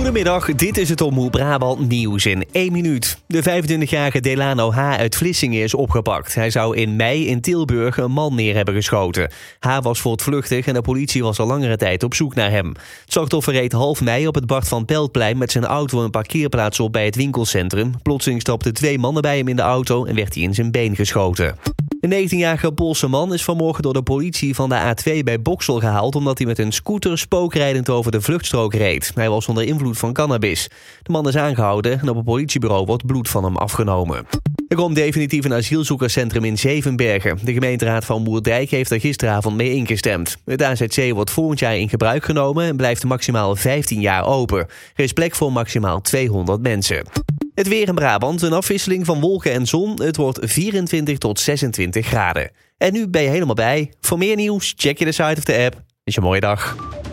Goedemiddag, dit is het Omroep Brabant nieuws in 1 minuut. De 25-jarige Delano H. uit Vlissingen is opgepakt. Hij zou in mei in Tilburg een man neer hebben geschoten. H. was voortvluchtig en de politie was al langere tijd op zoek naar hem. Het slachtoffer reed half mei op het Bart van Peltplein met zijn auto een parkeerplaats op bij het winkelcentrum. Plotseling stapten 2 mannen bij hem in de auto en werd hij in zijn been geschoten. Een 19-jarige Poolse man is vanmorgen door de politie van de A2 bij Boxel gehaald omdat hij met een scooter spookrijdend over de vluchtstrook reed. Hij was onder invloed van cannabis. De man is aangehouden en op het politiebureau wordt bloed van hem afgenomen. Er komt definitief een asielzoekerscentrum in Zevenbergen. De gemeenteraad van Moerdijk heeft er gisteravond mee ingestemd. Het AZC wordt volgend jaar in gebruik genomen en blijft maximaal 15 jaar open. Er is plek voor maximaal 200 mensen. Het weer in Brabant, een afwisseling van wolken en zon. Het wordt 24 tot 26 graden. En nu ben je helemaal bij. Voor meer nieuws check je de site of de app. Is je mooie dag.